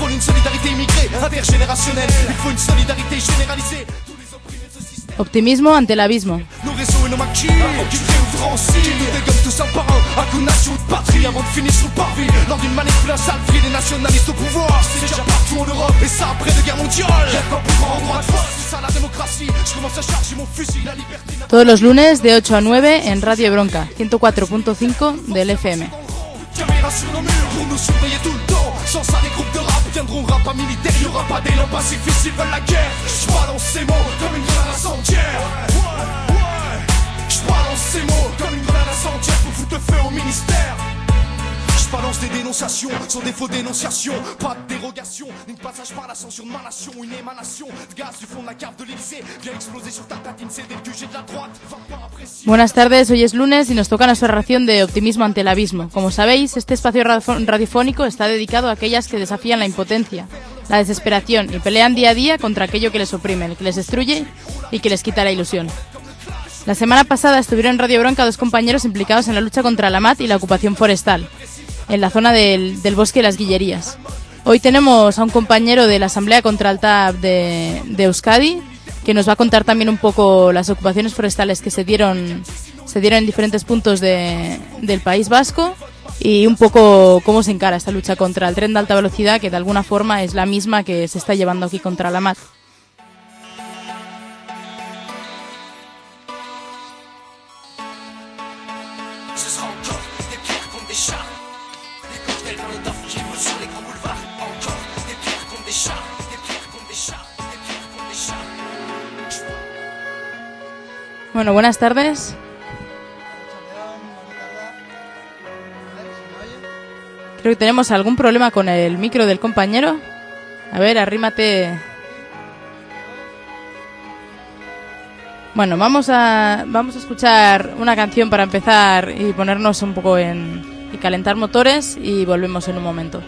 prône une solidarité immigrée, intergénérationnelle. Il faut une solidarité généralisée. Optimismo ante el abismo. Nos réseaux et nos maquis, qui créent ou francis, qui nous dégomme tous un par un, à coup de nation de patrie, avant de finir sur le parvis, lors d'une manipulation salerie des nationalistes au pouvoir. C'est déjà partout en Europe, et ça après de guerre mondiale. Y'a pas plus grand endroit de vote, c'est ça la démocratie. Je commence à charger mon fusil, la liberté. Todos los lunes de 8 a 9 en Radio Bronca, 104.5 del FM. Caméra sur nos murs pour nous surveiller tout le temps. Sans ça, les groupes de rap viendront rap à militaire. Y aura pas d'élan pacifiste, ils veulent la guerre. J'balance ces mots comme une grenade incendiaire. J'balance ces mots comme une grenade incendiaire pour foutre le feu au ministère. J'balance des dénonciations sur des faux dénonciations. Pas de dérogation, ni de passage par la censure de ma nation. Une émanation de gaz du fond de la cave de l'Élysée vient exploser sur ta tatine, c'est des QG de la droite. Buenas tardes, hoy es lunes y nos toca nuestra ración de optimismo ante el abismo. Como sabéis, este espacio radiofónico está dedicado a aquellas que desafían la impotencia, la desesperación y pelean día a día contra aquello que les oprime, que les destruye y que les quita la ilusión. La semana pasada estuvieron en Radio Bronca dos compañeros implicados en la lucha contra la MAT y la ocupación forestal, en la zona del Bosque de las Guillerías. Hoy tenemos a un compañero de la Asamblea contra el TAP de Euskadi, que nos va a contar también un poco las ocupaciones forestales que se dieron en diferentes puntos del País Vasco y un poco cómo se encara esta lucha contra el tren de alta velocidad, que de alguna forma es la misma que se está llevando aquí contra la MAT. Bueno, buenas tardes. Creo que tenemos algún problema con el micro del compañero. A ver, arrímate. Bueno, vamos a escuchar una canción para empezar y ponernos un poco y calentar motores y volvemos en un momento.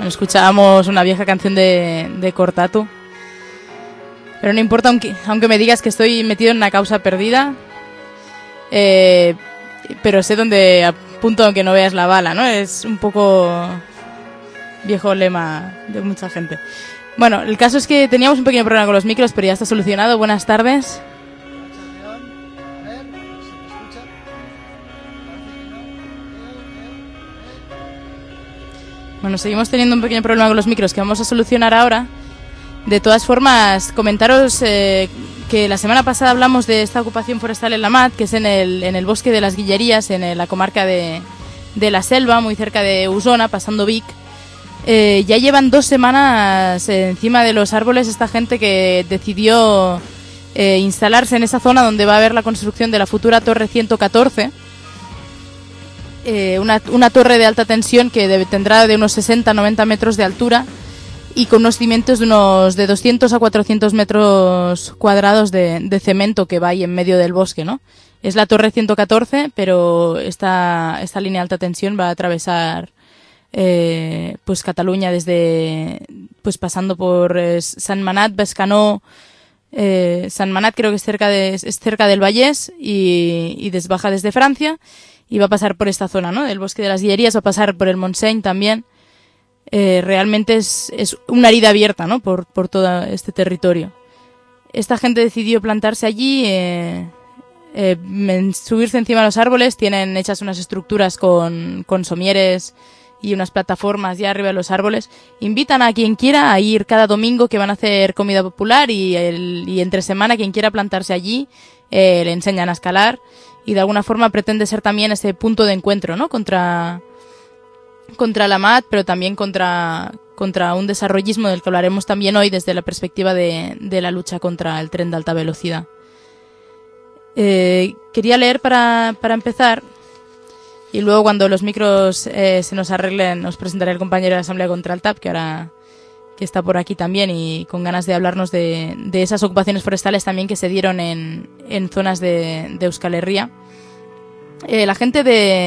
escuchábamos una vieja canción de Cortatu. Pero no importa, aunque me digas que estoy metido en una causa perdida, pero sé dónde apunto aunque no veas la bala, ¿no? Es un poco viejo lema de mucha gente. Bueno, el caso es que teníamos un pequeño problema con los micros, pero ya está solucionado. Buenas tardes. Bueno, seguimos teniendo un pequeño problema con los micros que vamos a solucionar ahora. De todas formas, comentaros que la semana pasada hablamos de esta ocupación forestal en la Mat, que es en el bosque de las Guillerías, en la comarca de la Selva, muy cerca de Osona, pasando Vic. Ya llevan 2 semanas encima de los árboles esta gente que decidió instalarse en esa zona donde va a haber la construcción de la futura Torre 114. Una torre de alta tensión que tendrá de unos 60-90 metros de altura y con unos cimientos de 200 a 400 metros cuadrados de cemento que va ahí en medio del bosque, ¿no? Es la Torre 114, pero esta línea de alta tensión va a atravesar pues Cataluña pues pasando por Sant Manat, Bescanó. Sant Manat creo que es cerca del Vallès y baja desde Francia y va a pasar por esta zona, ¿no? Del bosque de las Guillerías, va a pasar por el Montseny también. Realmente es una herida abierta, ¿no? Por todo este territorio. Esta gente decidió plantarse allí, subirse encima de los árboles. Tienen hechas unas estructuras con somieres y unas plataformas ya arriba de los árboles. Invitan a quien quiera a ir cada domingo, que van a hacer comida popular, y entre semana quien quiera plantarse allí le enseñan a escalar, y de alguna forma pretende ser también ese punto de encuentro, ¿no? Contra la MAT, pero también contra un desarrollismo del que hablaremos también hoy desde la perspectiva de la lucha contra el tren de alta velocidad. Quería leer para empezar, y luego cuando los micros se nos arreglen os presentaré al compañero de la Asamblea contra el TAP, que está por aquí también y con ganas de hablarnos de esas ocupaciones forestales también que se dieron en zonas de Euskal Herria. La gente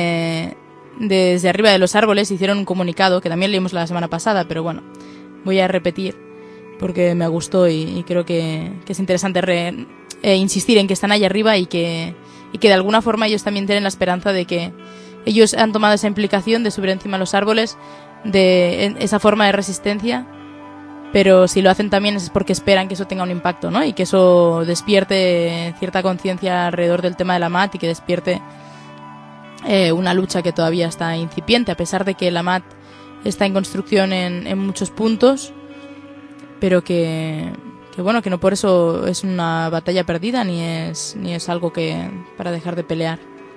desde arriba de los árboles hicieron un comunicado que también leímos la semana pasada, pero bueno, voy a repetir porque me gustó y creo que es interesante insistir en que están ahí arriba y que de alguna forma ellos también tienen la esperanza de que ellos han tomado esa implicación de subir encima de los árboles, de esa forma de resistencia, pero si lo hacen también es porque esperan que eso tenga un impacto, ¿no? Y que eso despierte cierta conciencia alrededor del tema de la MAT y que despierte una lucha que todavía está incipiente, a pesar de que la MAT está en construcción en muchos puntos, pero que bueno, que no por eso es una batalla perdida ni es algo para dejar de pelear.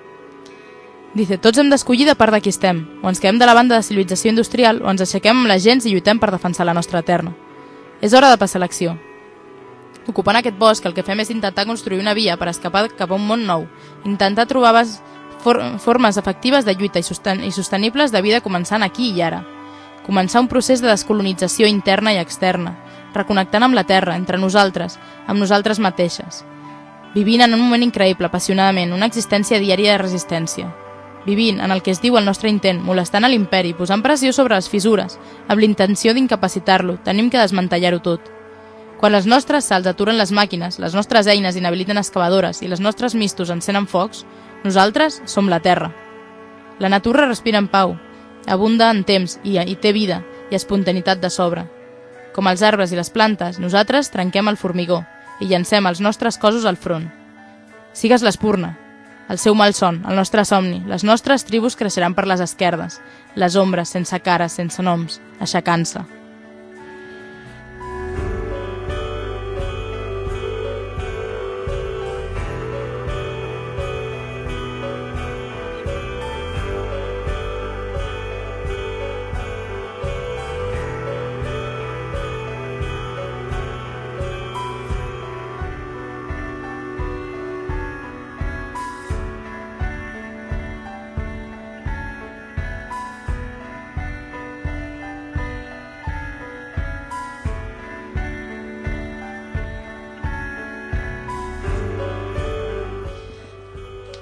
Dice, tots hem d'escollir de part de qui estem, o ens quedem de la banda de civilització industrial o ens aixequem amb la gens i lluitem per defensar la nostra terra. És hora de passar l'acció. Ocupant aquest bosc, el que fem és intentar construir una via per escapar cap a un món nou, intentar trobar formes efectives de lluita i sostenibles de vida començant aquí i ara. Començar un procés de descolonització interna i externa, reconnectant amb la terra, entre nosaltres, amb nosaltres mateixes. Vivint en un moment increïble, apassionadament, una existència diària de resistència. Vivint en el que es diu el nostre intent, molestant a l'imperi, posant pressió sobre les fissures, amb l'intenció d'incapacitar-lo, tenim que desmantellar-ho tot. Quan les nostres salts aturen les màquines, les nostres eines inhabiliten excavadores i les nostres mistos encenen focs, nosaltres som la terra. La natura respira en pau, abunda en temps i té vida i espontaneïtat de sobre. Com els arbres i les plantes, nosaltres trenquem el formigó i llancem els nostres cossos al front. Sigues l'espurna, el seu malson, el nostre somni, les nostres tribus creixeran per les esquerdes, les ombres, sense cares, sense noms, aixecant-se.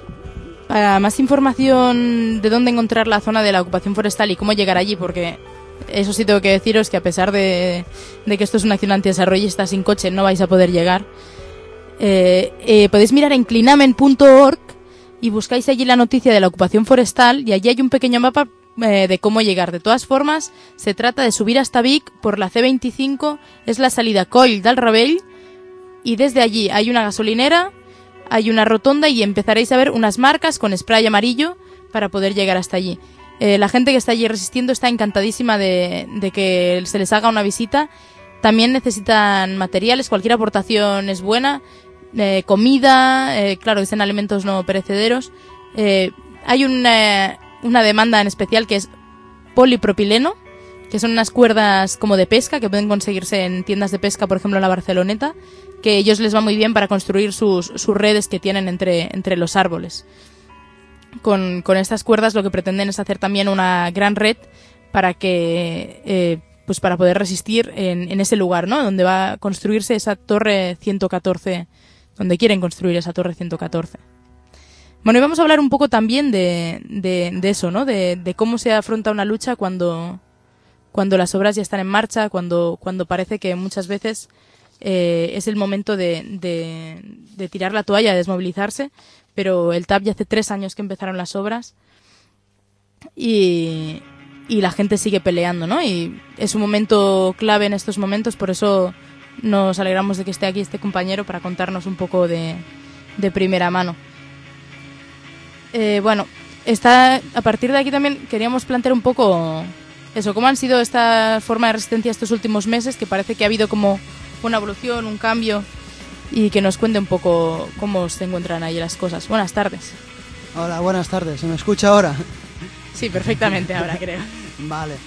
Para más información de dónde encontrar la zona de la ocupación forestal y cómo llegar allí, porque Eso sí tengo que deciros que a pesar de que esto es una acción antidesarrollista, sin coche no vais a poder llegar. Podéis mirar en clinamen.org y buscáis allí la noticia de la ocupación forestal y allí hay un pequeño mapa de cómo llegar. De todas formas, se trata de subir hasta Vic por la C25, es la salida Coll del Ravell, y desde allí hay una gasolinera, hay una rotonda y empezaréis a ver unas marcas con spray amarillo para poder llegar hasta allí. La gente que está allí resistiendo está encantadísima de que se les haga una visita. También necesitan materiales, cualquier aportación es buena, comida, claro, que sean alimentos no perecederos. Hay una demanda en especial que es polipropileno, que son unas cuerdas como de pesca que pueden conseguirse en tiendas de pesca, por ejemplo en la Barceloneta, que a ellos les va muy bien para construir sus redes que tienen entre los árboles. Con estas cuerdas lo que pretenden es hacer también una gran red para que pues para poder resistir en ese lugar, ¿no? Donde va a construirse esa torre 114, donde quieren construir esa torre 114. Bueno, y vamos a hablar un poco también de eso, ¿no? De cómo se afronta una lucha cuando las obras ya están en marcha, cuando parece que muchas veces es el momento de tirar la toalla, de desmovilizarse, pero el TAP ya hace 3 años que empezaron las obras y la gente sigue peleando, ¿no? Y es un momento clave en estos momentos, por eso nos alegramos de que esté aquí este compañero para contarnos un poco de primera mano. Bueno, a partir de aquí también queríamos plantear un poco eso, cómo han sido esta forma de resistencia estos últimos meses, que parece que ha habido como una evolución, un cambio, y que nos cuente un poco cómo se encuentran ahí las cosas. Buenas tardes. Hola, buenas tardes. ¿Se me escucha ahora? Sí, perfectamente ahora, creo. Vale.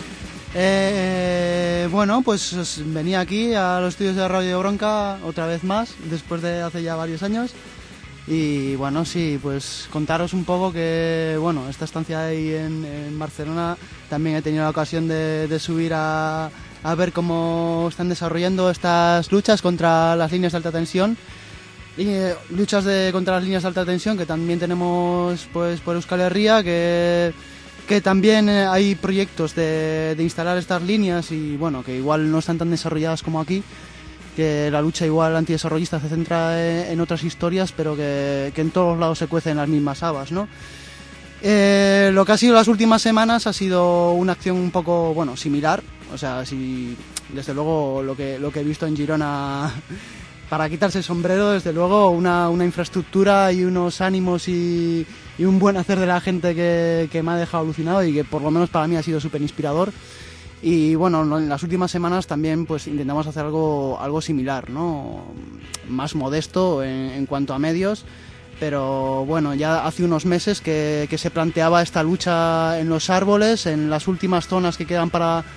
Bueno, pues venía aquí a los estudios de Radio Bronca otra vez más, después de hace ya varios años. Y bueno, sí, pues contaros un poco que, bueno, esta estancia ahí en Barcelona también he tenido la ocasión de subir a ver cómo están desarrollando estas luchas contra las líneas de alta tensión. Y luchas contra las líneas de alta tensión que también tenemos pues por Euskal Herria, que también hay proyectos de instalar estas líneas y bueno, que igual no están tan desarrolladas como aquí, que la lucha igual antidesarrollista se centra en otras historias, pero que en todos lados se cuecen las mismas habas, ¿no? Lo que ha sido las últimas semanas ha sido una acción un poco, bueno, similar. O sea, si desde luego lo que he visto en Girona, para quitarse el sombrero, desde luego una infraestructura y unos ánimos y un buen hacer de la gente que me ha dejado alucinado y que por lo menos para mí ha sido súper inspirador. Y bueno, en las últimas semanas también pues intentamos hacer algo similar, ¿no? Más modesto en cuanto a medios, pero bueno, ya hace unos meses que se planteaba esta lucha en los árboles, en las últimas zonas que quedan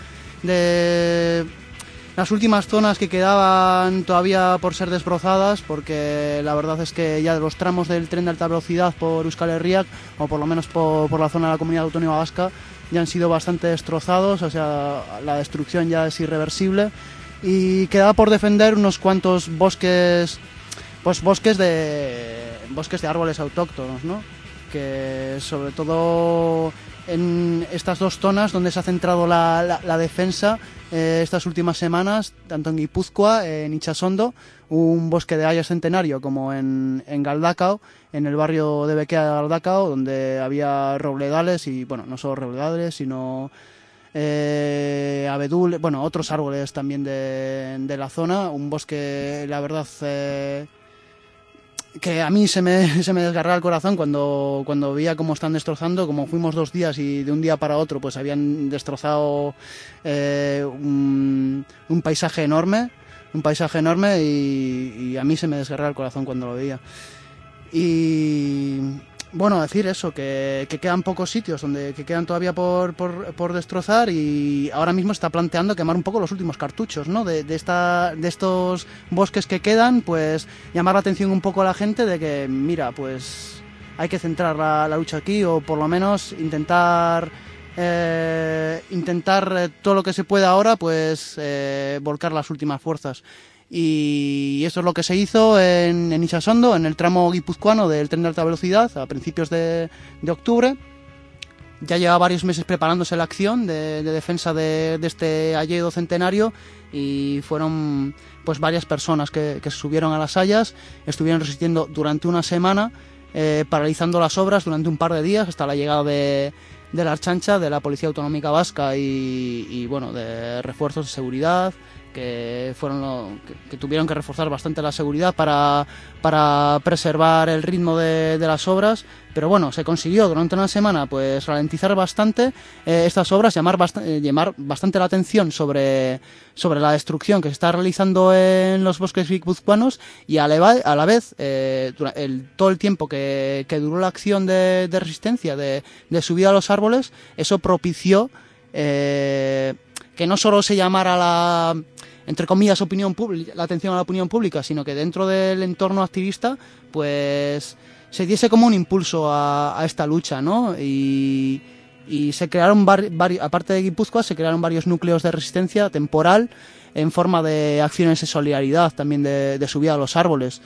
las últimas zonas que quedaban todavía por ser desbrozadas, porque la verdad es que ya de los tramos del tren de alta velocidad por Euskal Herria, o por lo menos por la zona de la Comunidad Autónoma Vasca, ya han sido bastante destrozados, o sea, la destrucción ya es irreversible y queda por defender unos cuantos bosques de árboles autóctonos, ¿no? Que sobre todo en estas dos zonas donde se ha centrado la defensa estas últimas semanas, tanto en Guipúzcoa, en Itxasondo, un bosque de haya centenario, como en Galdakao, en el barrio de Bekea de Galdakao, donde había robledales y, bueno, no solo robledales, sino abedul, bueno, otros árboles también de la zona, un bosque, la verdad, que a mí se me desgarraba el corazón cuando veía cómo están destrozando, como fuimos 2 días y de un día para otro pues habían destrozado un paisaje enorme y a mí se me desgarraba el corazón cuando lo veía. Y bueno, decir eso, que quedan pocos sitios que quedan todavía por destrozar, y ahora mismo está planteando quemar un poco los últimos cartuchos, ¿no? de estos bosques que quedan, pues llamar la atención un poco a la gente de que, mira, pues hay que centrar la lucha aquí, o por lo menos intentar todo lo que se pueda ahora, pues volcar las últimas fuerzas. Y eso es lo que se hizo en Itxasondo, en el tramo guipuzcoano del tren de alta velocidad, a principios de octubre. ya lleva varios meses preparándose la acción de defensa de este hayedo centenario, y fueron pues varias personas que se subieron a las hayas, estuvieron resistiendo durante una semana, paralizando las obras durante un par de días hasta la llegada de la Ertzaintza, de la Policía Autonómica Vasca y bueno, de refuerzos de seguridad, que fueron que tuvieron que reforzar bastante la seguridad para preservar el ritmo de las obras. Pero bueno, se consiguió durante una semana pues ralentizar bastante estas obras, llamar bastante la atención sobre la destrucción que se está realizando en los bosques guipuzcoanos, y a la vez todo el tiempo que duró la acción de resistencia, de subida a los árboles, eso propició que no solo se llamara entre comillas, la atención a la opinión pública, sino que dentro del entorno activista pues se diese como un impulso a esta lucha, ¿no? Y se crearon aparte de Guipúzcoa, se crearon varios núcleos de resistencia temporal en forma de acciones de solidaridad, también de subida a los árboles.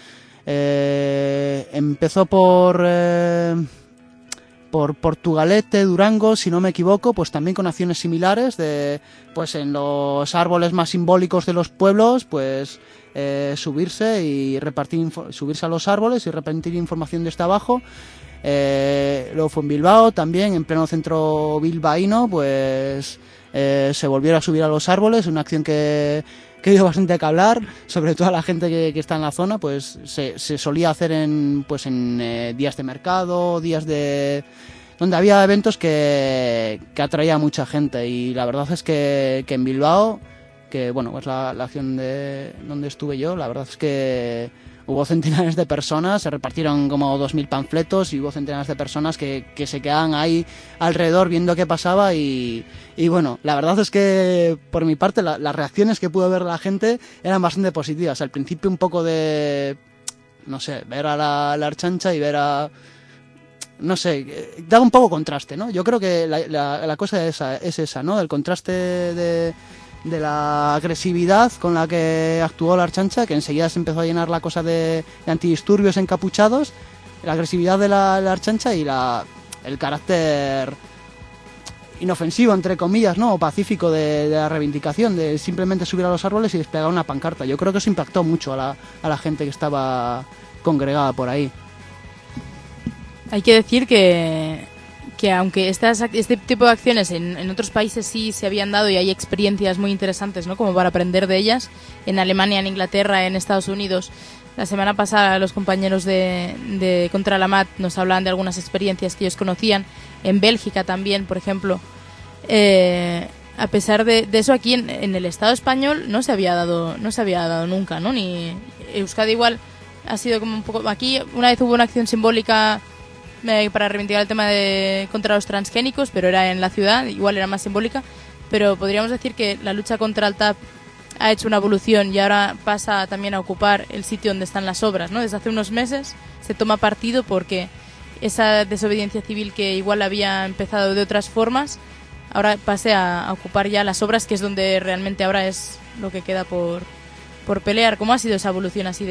Empezó por Portugalete, Durango, si no me equivoco, pues también con acciones similares pues en los árboles más simbólicos de los pueblos, pues subirse a los árboles y repartir información desde abajo. Luego fue en Bilbao también, en pleno centro bilbaíno, pues se volvieron a subir a los árboles, una acción que dio bastante que hablar, sobre todo a la gente que está en la zona. Pues se solía hacer en días de mercado, días donde había eventos que atraía a mucha gente, y la verdad es que en Bilbao, que bueno, pues la acción donde estuve yo, la verdad es que hubo centenares de personas, se repartieron como 2000 panfletos y hubo centenares de personas que se quedaban ahí alrededor viendo qué pasaba, y bueno, la verdad es que por mi parte las reacciones que pudo ver la gente eran bastante positivas. Al principio un poco de, no sé, ver a la Ertzaintza y ver a, no sé, daba un poco contraste, ¿no? Yo creo que la cosa es esa, ¿no? El contraste de la agresividad con la que actuó la Ertzaintza, que enseguida se empezó a llenar la cosa de antidisturbios encapuchados, la agresividad de la Ertzaintza y el carácter inofensivo, entre comillas, ¿no? O pacífico de la reivindicación, de simplemente subir a los árboles y desplegar una pancarta. Yo creo que eso impactó mucho a la gente que estaba congregada por ahí. Hay que decir que aunque este tipo de acciones en otros países sí se habían dado y hay experiencias muy interesantes, ¿no? Como para aprender de ellas, en Alemania, en Inglaterra, en Estados Unidos. La semana pasada los compañeros de Contra la MAT nos hablaban de algunas experiencias que ellos conocían. En Bélgica también, por ejemplo. A pesar de eso, aquí en el Estado español no se había dado nunca, ¿no? Ni Euskadi igual ha sido como un poco... Aquí una vez hubo una acción simbólica para reivindicar el tema contra los transgénicos, pero era en la ciudad, igual era más simbólica, pero podríamos decir que la lucha contra el TAP ha hecho una evolución y ahora pasa también a ocupar el sitio donde están las obras, ¿no? Desde hace unos meses se toma partido porque esa desobediencia civil que igual había empezado de otras formas, ahora pase a ocupar ya las obras, que es donde realmente ahora es lo que queda por pelear. ¿Cómo ha sido esa evolución así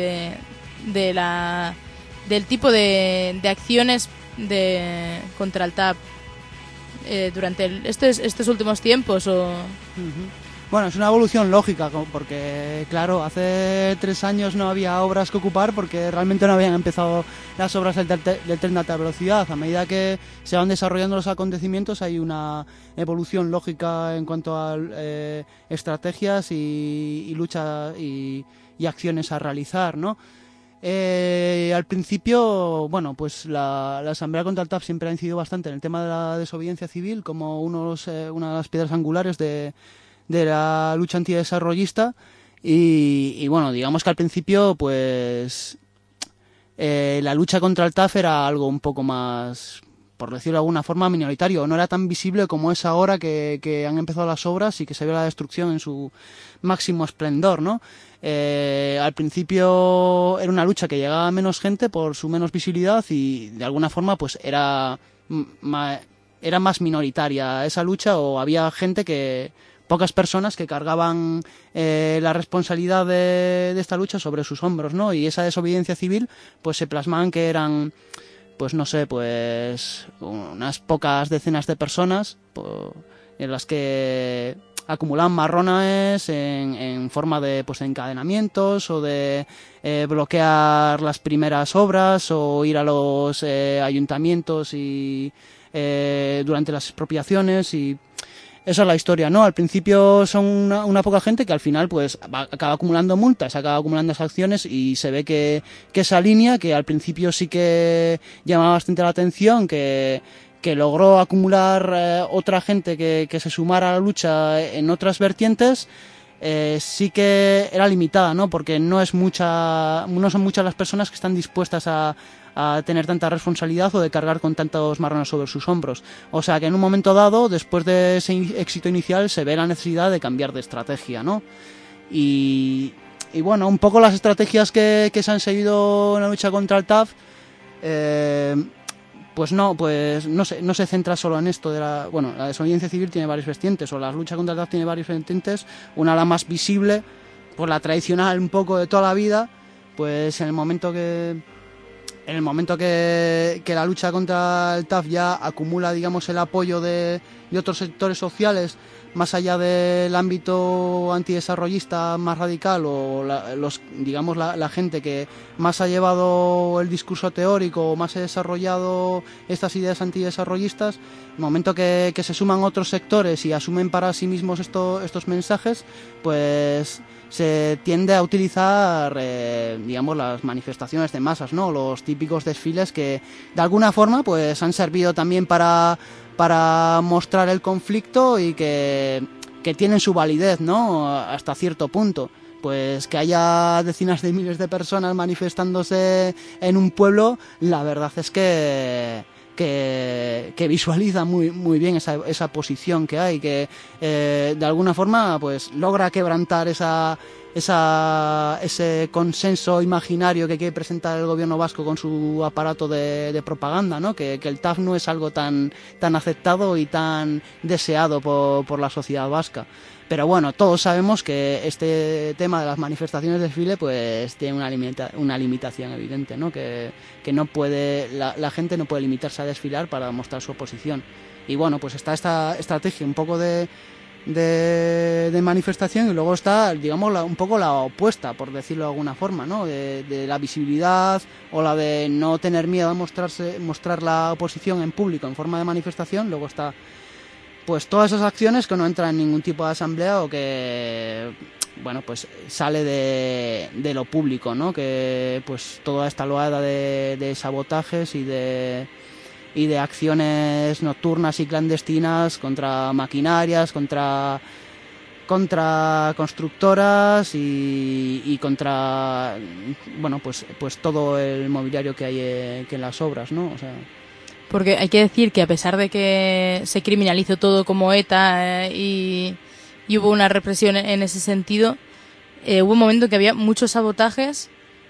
del tipo de acciones contra el TAP durante estos últimos tiempos? Bueno, es una evolución lógica, porque claro, hace 3 años no había obras que ocupar porque realmente no habían empezado las obras del tren de alta velocidad. A medida que se van desarrollando los acontecimientos hay una evolución lógica en cuanto a estrategias y lucha y acciones a realizar, ¿no? Al principio, bueno, pues la Asamblea contra el TAP siempre ha incidido bastante en el tema de la desobediencia civil como una de las piedras angulares de la lucha antidesarrollista, y bueno, digamos que al principio pues la lucha contra el TAF era algo un poco más, por decirlo de alguna forma, minoritario. No era tan visible como es ahora que han empezado las obras y que se ve la destrucción en su máximo esplendor, ¿no? Al principio era una lucha que llegaba a menos gente por su menos visibilidad y de alguna forma pues era más minoritaria esa lucha, o había pocas personas que cargaban la responsabilidad de esta lucha sobre sus hombros, ¿no? Y esa desobediencia civil pues se plasmaban que eran pues no sé, pues unas pocas decenas de personas en las que acumulan marrones en forma de pues encadenamientos o de bloquear las primeras obras o ir a los ayuntamientos y durante las expropiaciones, y esa es la historia, ¿no? Al principio son una poca gente que al final pues acaba acumulando multas, acaba acumulando sanciones, y se ve que esa línea, que al principio sí que llamaba bastante la atención, que logró acumular otra gente que se sumara a la lucha en otras vertientes, sí que era limitada, ¿no? Porque no son muchas las personas que están dispuestas a tener tanta responsabilidad o de cargar con tantos marrones sobre sus hombros. O sea que en un momento dado, después de ese éxito inicial, se ve la necesidad de cambiar de estrategia, ¿no? Y bueno, un poco las estrategias que se han seguido en la lucha contra el TAF, pues no se centra solo en esto de la desobediencia civil. Tiene varios vertientes, o la lucha contra el TAF tiene varios vertientes. Una, la más visible, pues la tradicional un poco de toda la vida, pues en el momento que la lucha contra el TAF ya acumula, digamos, el apoyo de otros sectores sociales, más allá del ámbito antidesarrollista más radical, o la gente que más ha llevado el discurso teórico, más ha desarrollado estas ideas antidesarrollistas, el momento que se suman otros sectores y asumen para sí mismos estos mensajes, pues se tiende a utilizar, digamos, las manifestaciones de masas, ¿no? Los típicos desfiles que de alguna forma pues han servido también para mostrar el conflicto y que tienen su validez, ¿no? Hasta cierto punto. Pues que haya decenas de miles de personas manifestándose en un pueblo, la verdad es que visualiza muy bien esa posición que hay, que de alguna forma pues logra quebrantar ese consenso imaginario que quiere presentar el gobierno vasco con su aparato de propaganda, ¿no? Que el TAF no es algo tan aceptado y tan deseado por la sociedad vasca. Pero bueno, todos sabemos que este tema de las manifestaciones de desfile pues tiene una limitación evidente, ¿no? Que no puede, la gente no puede limitarse a desfilar para mostrar su oposición. Y bueno, pues está esta estrategia un poco de manifestación, y luego está, digamos, un poco la opuesta, por decirlo de alguna forma, ¿no? De la visibilidad, o la de no tener miedo a mostrar la oposición en público en forma de manifestación. Luego está pues todas esas acciones que no entran en ningún tipo de asamblea, o que bueno, pues sale de lo público, ¿no? Que pues toda esta loada de sabotajes y de acciones nocturnas y clandestinas contra maquinarias, contra constructoras y contra, bueno, pues todo el mobiliario que hay que en las obras, ¿no? O sea, porque hay que decir que a pesar de que se criminalizó todo como ETA y hubo una represión en ese sentido, hubo un momento en que había muchos sabotajes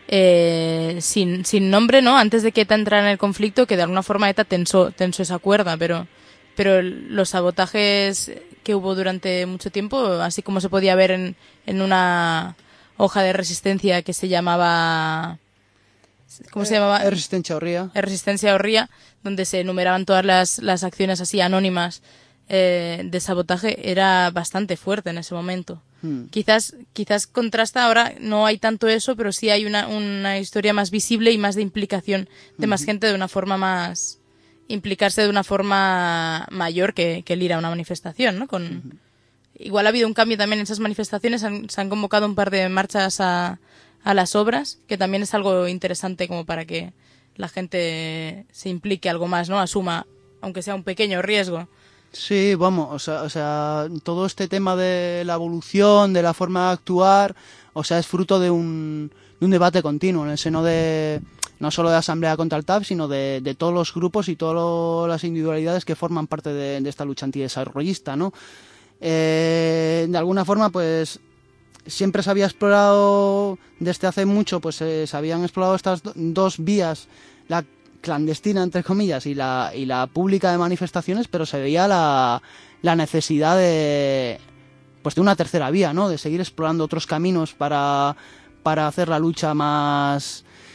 sin nombre, ¿no? Antes de que ETA entrara en el conflicto, que de alguna forma ETA tensó esa cuerda, pero los sabotajes que hubo durante mucho tiempo, así como se podía ver en una hoja de resistencia que se llamaba... ¿Cómo se llamaba? Resistencia Orría. Resistencia Orría, donde se enumeraban todas las acciones así anónimas de sabotaje, era bastante fuerte en ese momento. Quizás contrasta, ahora no hay tanto eso, pero sí hay una historia más visible y más de implicación de más gente, de una forma más... implicarse de una forma mayor que el ir a una manifestación, ¿no? Igual ha habido un cambio también en esas manifestaciones, se han convocado un par de marchas a las obras, que también es algo interesante como para que la gente se implique algo más, ¿no? Asuma, aunque sea un pequeño riesgo. Sí, vamos, o sea, todo este tema de la evolución, de la forma de actuar, o sea, es fruto de un debate continuo en el seno de... no solo de Asamblea contra el TAF, sino de todos los grupos y todas las individualidades que forman parte de esta lucha antidesarrollista, ¿no? De alguna forma, pues, siempre se había explorado, desde hace mucho, pues se habían explorado estas dos vías, la clandestina, entre comillas, y la pública de manifestaciones, pero se veía la necesidad de una tercera vía, ¿no? De seguir explorando otros caminos para hacer la lucha más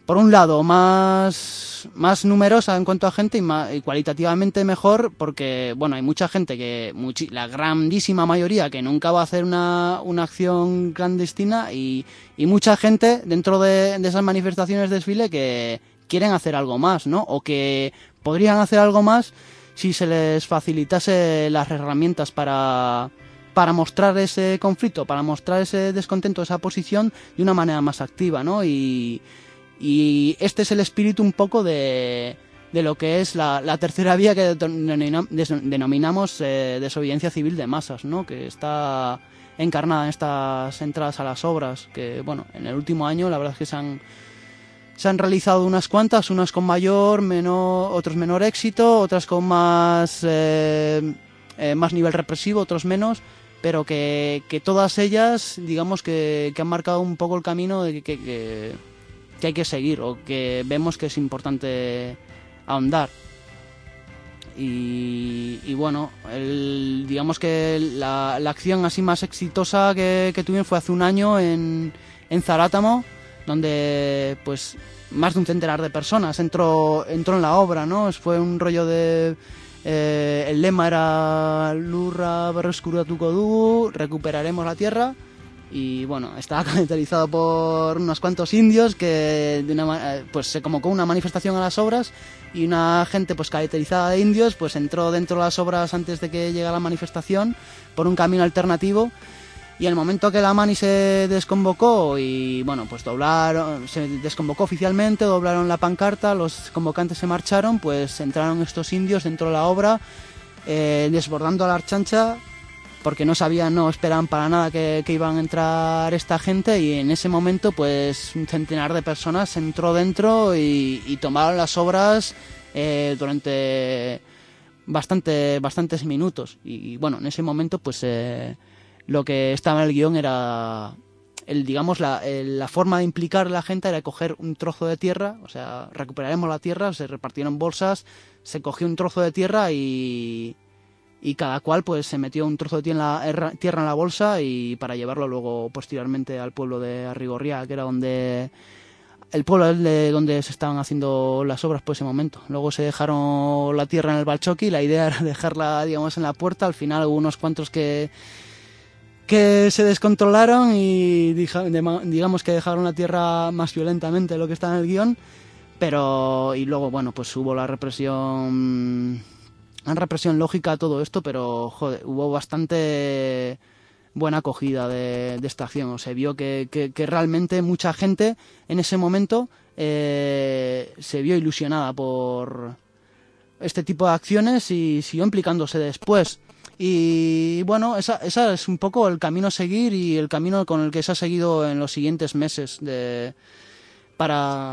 por un lado, más numerosa en cuanto a gente y cualitativamente mejor, porque, bueno, hay mucha gente la grandísima mayoría, que nunca va a hacer una acción clandestina y mucha gente dentro de esas manifestaciones desfile que quieren hacer algo más, ¿no? O que podrían hacer algo más si se les facilitase las herramientas para mostrar ese conflicto, para mostrar ese descontento, esa posición de una manera más activa, ¿no? Y este es el espíritu un poco de lo que es la tercera vía que denominamos desobediencia civil de masas, ¿no? Que está encarnada en estas entradas a las obras, que, bueno, en el último año la verdad es que se han realizado unas cuantas, unas con otros menor éxito, otras con más nivel represivo, otros menos, pero que todas ellas, digamos que han marcado un poco el camino de que hay que seguir, o que vemos que es importante ahondar. Y bueno, digamos que la acción así más exitosa que tuvimos fue hace un año en Zarátamo, donde pues más de un centenar de personas entró en la obra, ¿no? Fue un rollo de el lema era Lurra berreskuratuko dugu, recuperaremos la tierra. Y bueno, estaba caracterizado por unos cuantos indios que pues se convocó una manifestación a las obras, y una gente pues caracterizada de indios pues entró dentro de las obras antes de que llegara la manifestación por un camino alternativo. Y al momento que la mani se desconvocó y bueno, pues se desconvocó oficialmente, doblaron la pancarta, los convocantes se marcharon, pues entraron estos indios dentro de la obra, desbordando a la Archancha, porque no esperaban para nada que iban a entrar esta gente, y en ese momento pues un centenar de personas entró dentro y tomaron las obras durante bastantes minutos. Y bueno, en ese momento pues lo que estaba en el guión era la forma de implicar a la gente era coger un trozo de tierra, o sea, recuperaremos la tierra, se repartieron bolsas, se cogió un trozo de tierra y cada cual pues se metió un trozo de tierra en la bolsa, y para llevarlo luego posteriormente al pueblo de Arrigorriaga, que era el pueblo de donde se estaban haciendo las obras por ese momento. Luego se dejaron la tierra en el Balchoqui, y la idea era dejarla, digamos, en la puerta. Al final hubo unos cuantos que se descontrolaron y digamos que dejaron la tierra más violentamente de lo que está en el guión, y luego, bueno, pues hubo la represión lógica a todo esto, pero joder, hubo bastante buena acogida de esta acción. O se vio que realmente mucha gente en ese momento se vio ilusionada por este tipo de acciones y siguió implicándose después. Y bueno, esa es un poco el camino a seguir, y el camino con el que se ha seguido en los siguientes meses para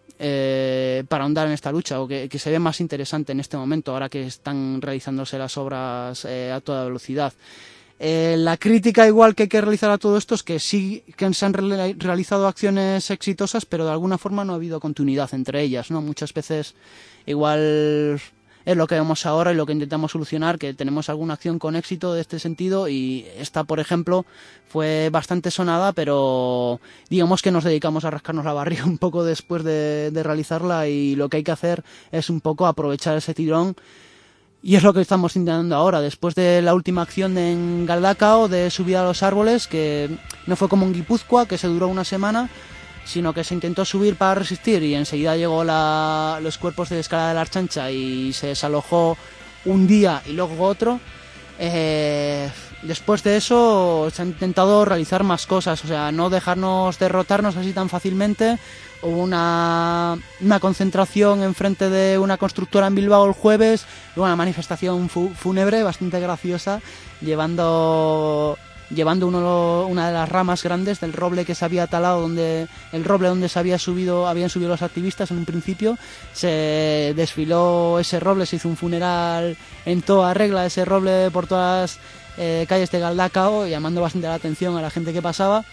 ahondar en esta lucha, o que se ve más interesante en este momento, ahora que están realizándose las obras a toda velocidad. La crítica igual que hay que realizar a todo esto es que sí que se han realizado acciones exitosas, pero de alguna forma no ha habido continuidad entre ellas, ¿no? Muchas veces igual es lo que vemos ahora y lo que intentamos solucionar, que tenemos alguna acción con éxito de este sentido, y esta, por ejemplo, fue bastante sonada, pero digamos que nos dedicamos a rascarnos la barriga un poco después de realizarla, y lo que hay que hacer es un poco aprovechar ese tirón, y es lo que estamos intentando ahora, después de la última acción en Galdakao de subida a los árboles, que no fue como en Guipúzcoa, que se duró una semana, sino que se intentó subir para resistir, y enseguida llegó los cuerpos de escalada de la Archancha y se desalojó un día y luego otro. Después de eso se han intentado realizar más cosas, o sea, no dejarnos derrotarnos así tan fácilmente. Hubo una concentración enfrente de una constructora en Bilbao el jueves, luego una manifestación fúnebre bastante graciosa, llevando una de las ramas grandes del roble que se había talado, donde habían subido los activistas en un principio. Se desfiló ese roble, se hizo un funeral en toda regla de ese roble por todas las calles de Galdakao, llamando bastante la atención a la gente que pasaba.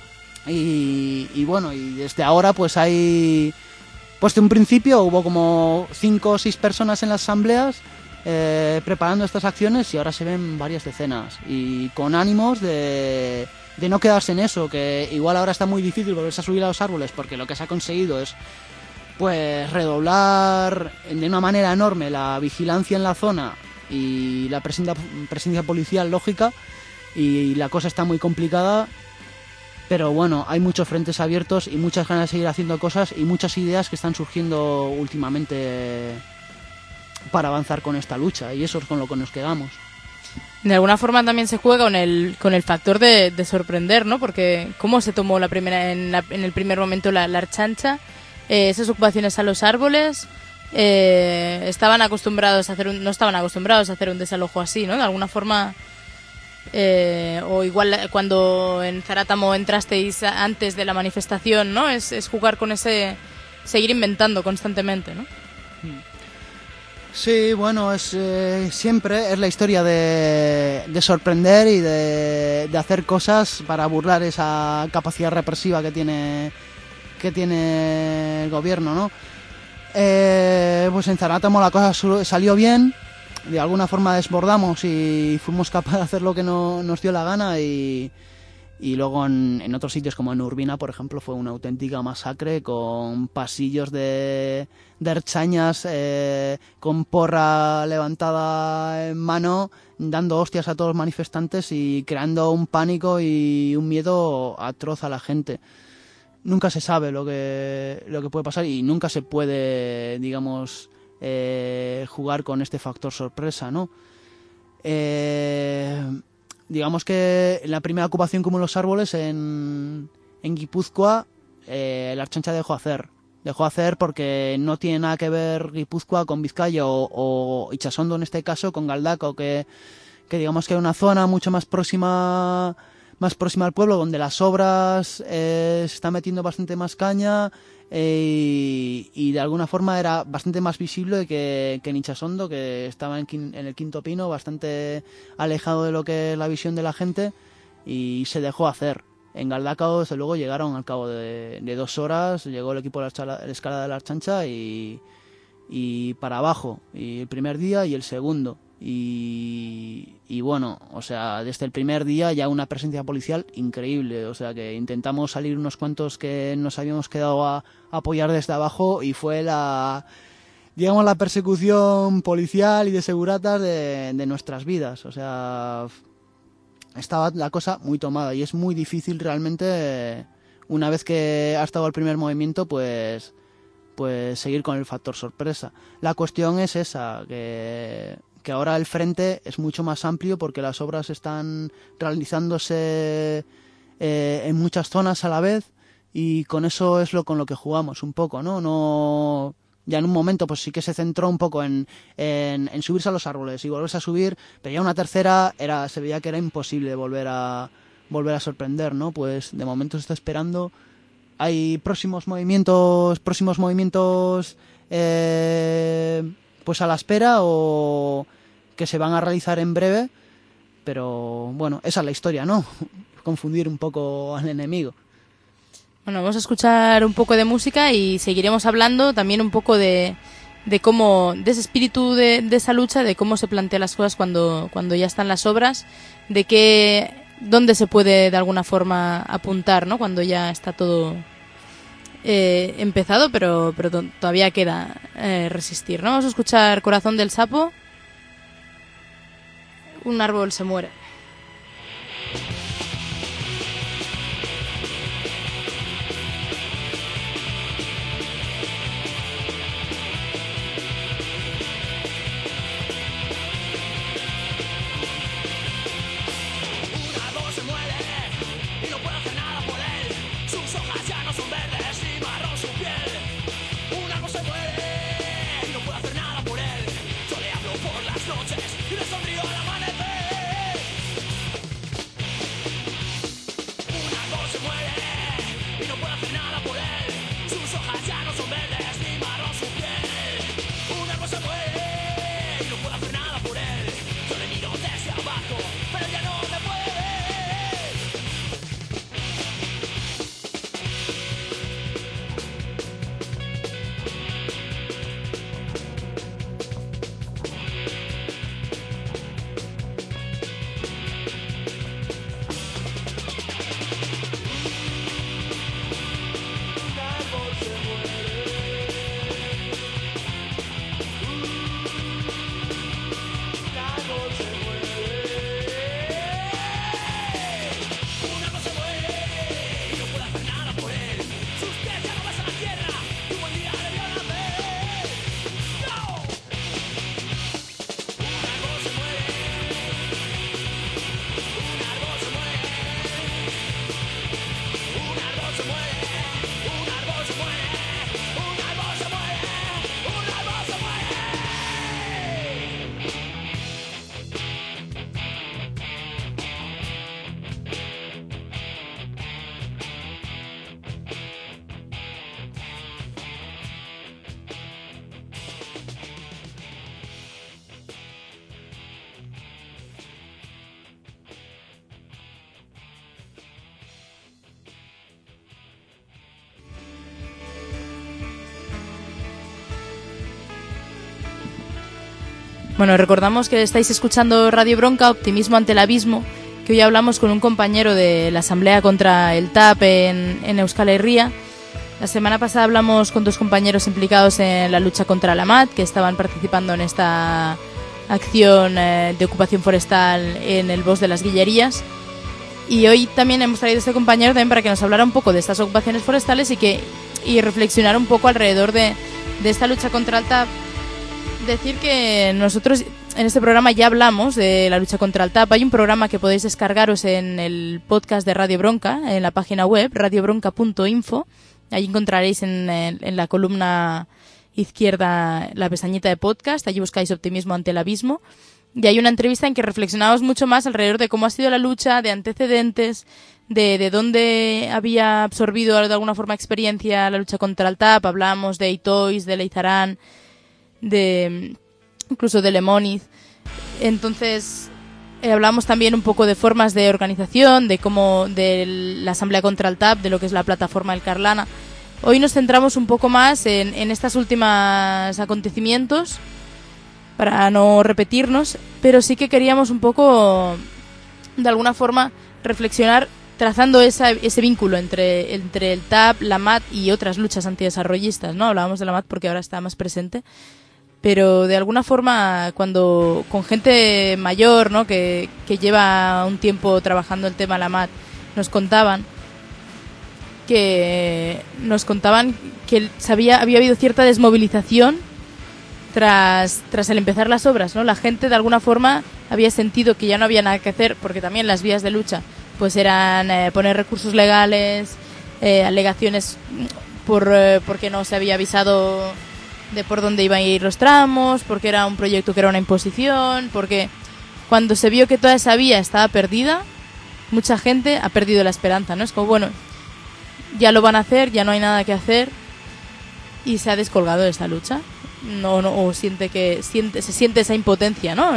Y bueno, y desde ahora pues de un principio hubo como 5 o 6 personas en las asambleas preparando estas acciones, y ahora se ven varias decenas, y con ánimos de no quedarse en eso, que igual ahora está muy difícil volverse a subir a los árboles, porque lo que se ha conseguido es pues redoblar de una manera enorme la vigilancia en la zona y la presencia policial lógica, y la cosa está muy complicada, pero bueno, hay muchos frentes abiertos y muchas ganas de seguir haciendo cosas y muchas ideas que están surgiendo últimamente para avanzar con esta lucha, y eso es con lo que nos quedamos. De alguna forma también se juega con el factor de sorprender, ¿no? Porque cómo se tomó en el primer momento la Archancha, esas ocupaciones a los árboles, no estaban acostumbrados a hacer un desalojo así, ¿no? De alguna forma, o igual cuando en Zarátamo entrasteis antes de la manifestación, ¿no? Es jugar con ese, seguir inventando constantemente, ¿no? Sí, bueno, siempre es la historia de sorprender y de hacer cosas para burlar esa capacidad represiva que tiene el gobierno, ¿no? Pues en Zarátamo la cosa salió bien, de alguna forma desbordamos y fuimos capaces de hacer lo que nos dio la gana, y luego en otros sitios como en Urbina, por ejemplo, fue una auténtica masacre con pasillos de ertzañas con porra levantada en mano, dando hostias a todos los manifestantes y creando un pánico y un miedo atroz a la gente. Nunca se sabe lo que puede pasar y nunca se puede, digamos, jugar con este factor sorpresa, ¿no? Digamos que en la primera ocupación como los árboles en Guipúzcoa, la Archancha dejó hacer porque no tiene nada que ver Guipúzcoa con Vizcaya o Itsasondo en este caso con Galdakao, que digamos que es una zona mucho más próxima al pueblo, donde las obras se está metiendo bastante más caña, y de alguna forma era bastante más visible que en Itsasondo, que estaba en el Quinto Pino, bastante alejado de lo que es la visión de la gente, y se dejó hacer. En Galdakao, desde luego, llegaron al cabo de 2 horas, llegó el equipo de la escalada de la Archancha y para abajo, y el primer día y el segundo. Y bueno, o sea, desde el primer día ya una presencia policial increíble, o sea que intentamos salir unos cuantos que nos habíamos quedado a apoyar desde abajo, y fue la persecución policial y de seguratas de nuestras vidas, o sea, estaba la cosa muy tomada y es muy difícil realmente, una vez que ha estado el primer movimiento, pues seguir con el factor sorpresa. La cuestión es esa, que ahora el frente es mucho más amplio porque las obras están realizándose en muchas zonas a la vez, y con eso es con lo que jugamos un poco, ¿no? Ya en un momento pues sí que se centró un poco en subirse a los árboles y volverse a subir, pero ya una tercera se veía que era imposible volver a sorprender, ¿no? Pues de momento se está esperando. Hay próximos movimientos pues a la espera, o que se van a realizar en breve, pero bueno, esa es la historia, ¿no? Confundir un poco al enemigo. Bueno, vamos a escuchar un poco de música y seguiremos hablando también un poco de cómo, de ese espíritu de esa lucha, de cómo se plantean las cosas cuando ya están las obras, dónde se puede de alguna forma apuntar, ¿no? Cuando ya está todo empezado, pero todavía queda resistir, ¿no? Vamos a escuchar Corazón del Sapo. Un árbol se muere. Bueno, recordamos que estáis escuchando Radio Bronca, Optimismo ante el Abismo, que hoy hablamos con un compañero de la Asamblea contra el TAP en Euskal Herria. La semana pasada hablamos con 2 compañeros implicados en la lucha contra la MAT, que estaban participando en esta acción de ocupación forestal en el bosque de las Guillerías. Y hoy también hemos traído a este compañero también para que nos hablara un poco de estas ocupaciones forestales y reflexionar un poco alrededor de esta lucha contra el TAP. Decir que nosotros en este programa ya hablamos de la lucha contra el TAP. Hay un programa que podéis descargaros en el podcast de Radio Bronca, en la página web radiobronca.info. Allí encontraréis en la columna izquierda la pestañita de podcast. Allí buscáis Optimismo ante el Abismo. Y hay una entrevista en que reflexionamos mucho más alrededor de cómo ha sido la lucha, de antecedentes, de dónde había absorbido de alguna forma experiencia la lucha contra el TAP. Hablamos de Itoiz, de Leizarán, incluso de Lemoniz. Entonces hablamos también un poco de formas de organización, de la Asamblea contra el TAP, de lo que es la plataforma del Carlana. Hoy nos centramos un poco más en estos últimos acontecimientos para no repetirnos, pero sí que queríamos un poco de alguna forma reflexionar trazando ese vínculo entre el TAP, la MAT y otras luchas antidesarrollistas, ¿no? Hablábamos de la MAT porque ahora está más presente. Pero de alguna forma, cuando con gente mayor, ¿no? que lleva un tiempo trabajando el tema de la MAT, nos contaban que había habido cierta desmovilización tras el empezar las obras, ¿no? La gente de alguna forma había sentido que ya no había nada que hacer, porque también las vías de lucha pues eran poner recursos legales, alegaciones porque no se había avisado de por dónde iban a ir los tramos, porque era un proyecto que era una imposición, porque cuando se vio que toda esa vía estaba perdida, mucha gente ha perdido la esperanza, ¿no? Es como, bueno, ya lo van a hacer, ya no hay nada que hacer, y se ha descolgado de esta lucha. O se siente esa impotencia, ¿no?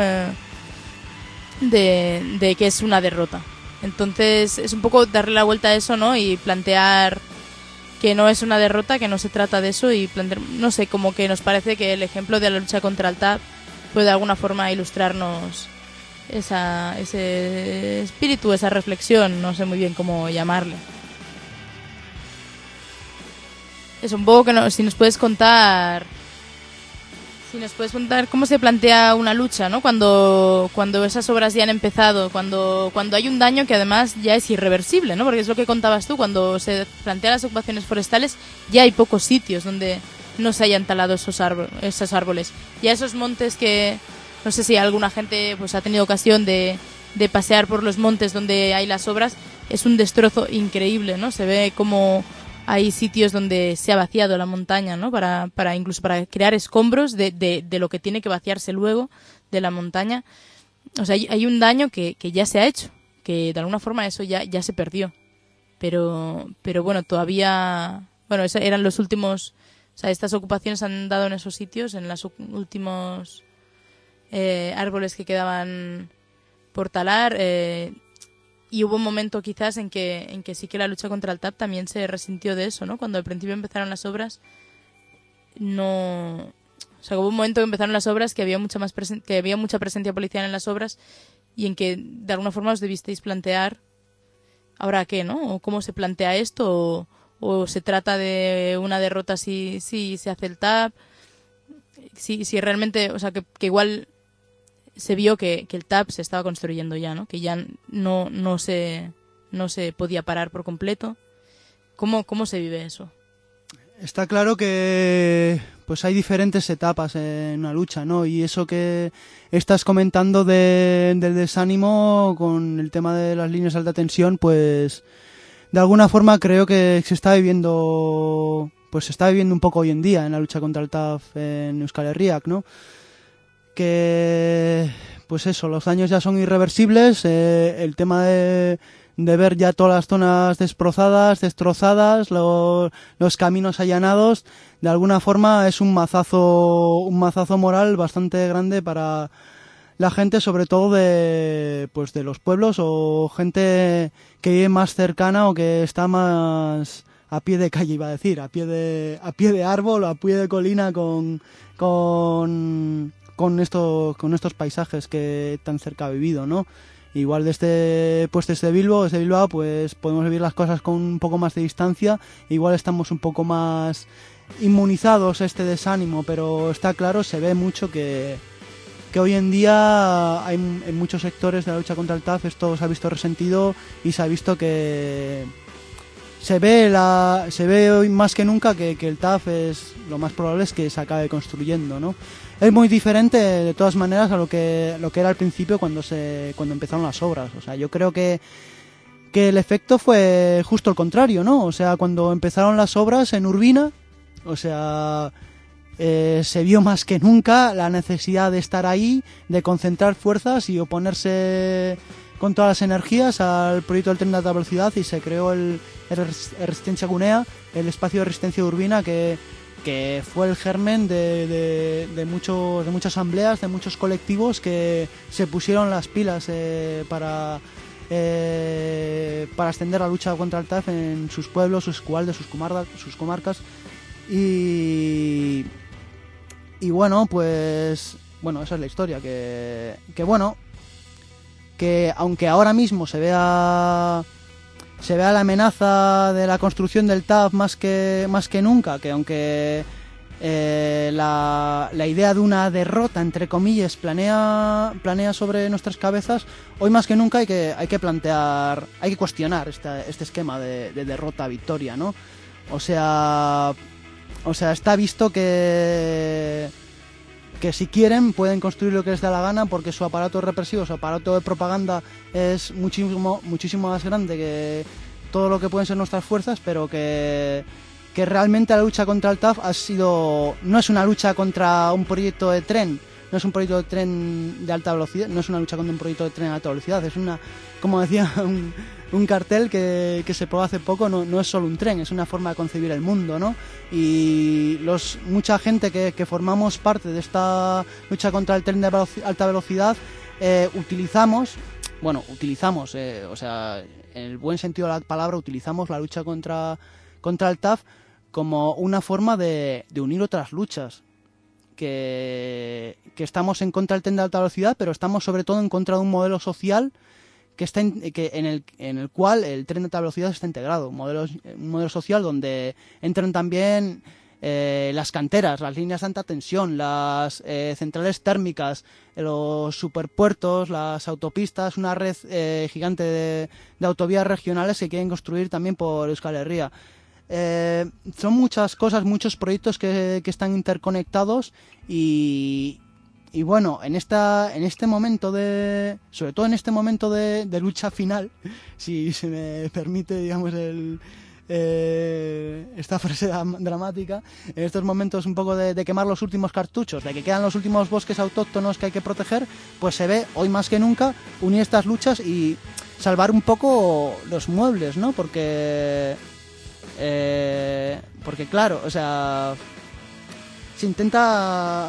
De que es una derrota. Entonces es un poco darle la vuelta a eso, ¿no? Y plantear que no es una derrota, que no se trata de eso, y plantear, no sé, como que nos parece que el ejemplo de la lucha contra el TAP puede de alguna forma ilustrarnos ese espíritu, esa reflexión, no sé muy bien cómo llamarle. Es un poco que si nos puedes contar cómo se plantea una lucha, ¿no? Cuando esas obras ya han empezado, cuando hay un daño que además ya es irreversible, ¿no? Porque es lo que contabas tú, cuando se plantean las ocupaciones forestales ya hay pocos sitios donde no se hayan talado esos árboles. Ya esos montes que, no sé si alguna gente pues ha tenido ocasión de pasear por los montes donde hay las obras, es un destrozo increíble, ¿no? Se ve como hay sitios donde se ha vaciado la montaña, ¿no? Incluso para crear escombros de lo que tiene que vaciarse luego de la montaña. O sea, hay un daño que ya se ha hecho, que de alguna forma eso ya se perdió. Pero bueno, todavía, bueno, esos eran los últimos, o sea, estas ocupaciones han dado en esos sitios, en los últimos árboles que quedaban por talar. Y hubo un momento quizás en que sí que la lucha contra el TAP también se resintió de eso, ¿no? Cuando al principio empezaron las obras, no... O sea, hubo un momento que empezaron las obras que había mucha presencia policial en las obras, y en que de alguna forma os debisteis plantear ¿ahora qué, no? ¿O cómo se plantea esto? ¿O se trata de una derrota si se hace el TAP? Si realmente, o sea, que igual se vio que el TAP se estaba construyendo ya, ¿no? Que ya no se podía parar por completo. ¿Cómo se vive eso? Está claro que pues hay diferentes etapas en una lucha, ¿no? Y eso que estás comentando del desánimo con el tema de las líneas de alta tensión, pues de alguna forma creo que se está viviendo un poco hoy en día en la lucha contra el TAP en Euskal Herria, ¿no? Que pues eso, los daños ya son irreversibles, el tema de ver ya todas las zonas destrozadas, los caminos allanados, de alguna forma es un mazazo moral bastante grande para la gente, sobre todo de los pueblos o gente que vive más cercana o que está más a pie de calle, iba a decir, a pie de árbol o a pie de colina con con estos paisajes que tan cerca ha vivido, ¿no? Igual desde Bilbao, pues podemos vivir las cosas con un poco más de distancia, igual estamos un poco más inmunizados a este desánimo, pero está claro, se ve mucho que hoy en día hay en muchos sectores de la lucha contra el TAF esto se ha visto resentido y se ha visto que se ve hoy más que nunca que el TAF es lo más probable es que se acabe construyendo, ¿no? Es muy diferente de todas maneras a lo que era al principio cuando empezaron las obras. O sea, yo creo que el efecto fue justo el contrario, ¿no? O sea, cuando empezaron las obras en Urbina, o sea, se vio más que nunca la necesidad de estar ahí, de concentrar fuerzas y oponerse con todas las energías al proyecto del tren de alta velocidad, y se creó el Resistencia Gunea, el espacio de resistencia urbina que fue el germen de muchas asambleas, de muchos colectivos que se pusieron las pilas para extender la lucha contra el TAF en sus pueblos, sus escualdes, sus comarcas. Y bueno, pues bueno, esa es la historia, que aunque ahora mismo se vea la amenaza de la construcción del TAF más que nunca, que aunque la idea de una derrota, entre comillas, planea sobre nuestras cabezas, hoy más que nunca hay que cuestionar este esquema de derrota-victoria, ¿no? O sea, está visto que si quieren pueden construir lo que les da la gana, porque su aparato represivo, su aparato de propaganda es muchísimo más grande que todo lo que pueden ser nuestras fuerzas, pero que realmente la lucha contra el TAF no es una lucha contra un proyecto de tren, no es un proyecto de tren de alta velocidad, no es una lucha contra un proyecto de tren de alta velocidad, es una, como decía un cartel que se probó hace poco, no es solo un tren, es una forma de concebir el mundo, ¿no? Y mucha gente que formamos parte de esta lucha contra el tren de alta velocidad utilizamos, o sea, en el buen sentido de la palabra, utilizamos la lucha contra el TAF como una forma de unir otras luchas, que estamos en contra del tren de alta velocidad, pero estamos sobre todo en contra de un modelo social en el cual el tren de alta velocidad está integrado, un modelo social donde entran también las canteras, las líneas de alta tensión, las centrales térmicas, los superpuertos, las autopistas, una red gigante de autovías regionales que quieren construir también por Euskal Herria. Son muchas cosas, muchos proyectos que están interconectados y bueno, en este momento sobre todo en este momento de lucha final, si se me permite, digamos, esta frase dramática, en estos momentos un poco de quemar los últimos cartuchos, de que quedan los últimos bosques autóctonos que hay que proteger, pues se ve hoy más que nunca unir estas luchas y salvar un poco los muebles, ¿no? Porque claro, o sea, se intenta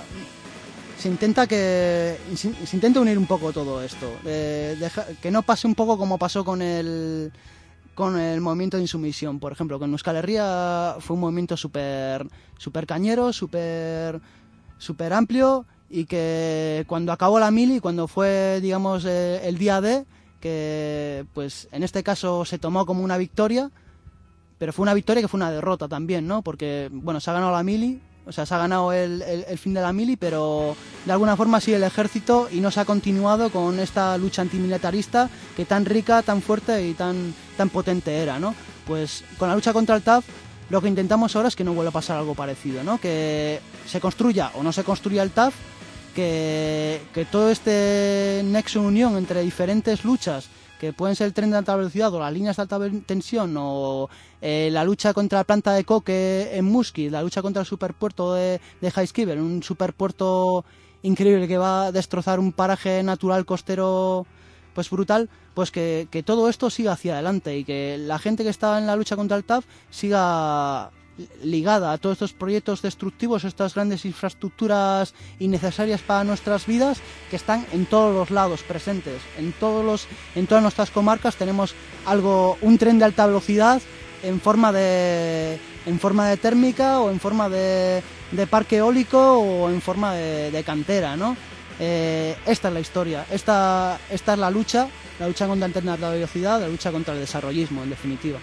unir un poco todo esto, que no pase un poco como pasó con el movimiento de insumisión, por ejemplo, que en Euskal Herria fue un movimiento súper cañero, súper amplio, y que cuando acabó la mili, cuando fue, digamos, el día D, que pues en este caso se tomó como una victoria, pero fue una victoria que fue una derrota también, ¿no? Porque, bueno, se ha ganado la mili, o sea, se ha ganado el fin de la mili, pero de alguna forma sigue el ejército y no se ha continuado con esta lucha antimilitarista que tan rica, tan fuerte y tan potente era, ¿no? Pues con la lucha contra el TAF lo que intentamos ahora es que no vuelva a pasar algo parecido, ¿no? Que se construya o no se construya el TAF, que todo este nexo de unión entre diferentes luchas, que pueden ser el tren de alta velocidad o las líneas de alta tensión o la lucha contra la planta de coque en Muskiz, la lucha contra el superpuerto de Jaizkibel, un superpuerto increíble que va a destrozar un paraje natural costero pues brutal, pues que todo esto siga hacia adelante y que la gente que está en la lucha contra el TAF siga ligada a todos estos proyectos destructivos, estas grandes infraestructuras innecesarias para nuestras vidas, que están en todos los lados presentes, en todas nuestras comarcas tenemos un tren de alta velocidad en forma de térmica o en forma de parque eólico o en forma de cantera, ¿no? Esta es la historia, esta es la lucha contra el tren de alta velocidad, la lucha contra el desarrollismo, en definitiva.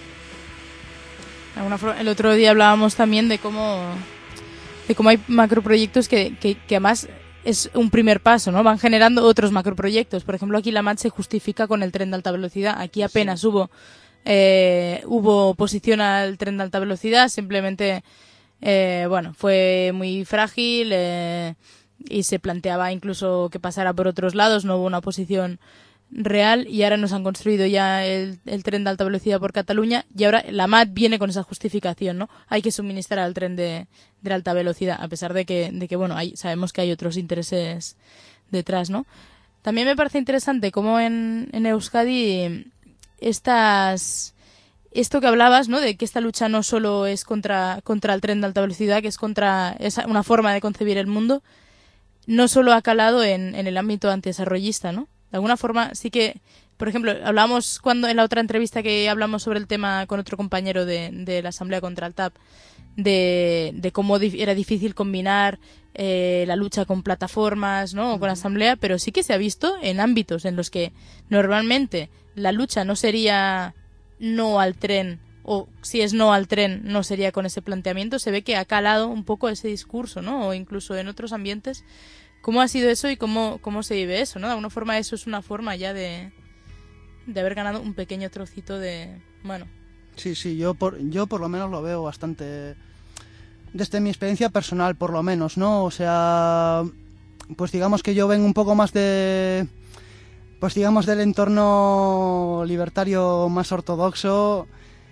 El otro día hablábamos también de cómo hay macroproyectos que además es un primer paso, ¿no? Van generando otros macroproyectos. Por ejemplo, aquí la MAT se justifica con el tren de alta velocidad. Aquí apenas hubo oposición al tren de alta velocidad, simplemente fue muy frágil y se planteaba incluso que pasara por otros lados, no hubo una oposición real, y ahora nos han construido ya el tren de alta velocidad por Cataluña, y ahora la MAT viene con esa justificación, ¿no? Hay que suministrar al tren de alta velocidad, a pesar de que sabemos que hay otros intereses detrás, ¿no? También me parece interesante cómo en Euskadi esto que hablabas, ¿no? De que esta lucha no solo es contra el tren de alta velocidad, que es una forma de concebir el mundo, no solo ha calado en el ámbito antidesarrollista, ¿no? De alguna forma sí que, por ejemplo, hablábamos en la otra entrevista que hablamos sobre el tema con otro compañero de la Asamblea contra el TAP, de cómo era difícil combinar la lucha con plataformas, ¿no? O con la Asamblea, pero sí que se ha visto en ámbitos en los que normalmente la lucha no sería no al tren, o si es no al tren no sería con ese planteamiento. Se ve que ha calado un poco ese discurso, ¿no? O incluso en otros ambientes. ¿Cómo ha sido eso y cómo se vive eso, ¿no? De alguna forma eso es una forma ya de haber ganado un pequeño trocito de mano. Sí, yo por lo menos lo veo bastante, desde mi experiencia personal por lo menos, ¿no? O sea, pues digamos que yo vengo un poco más del entorno libertario más ortodoxo,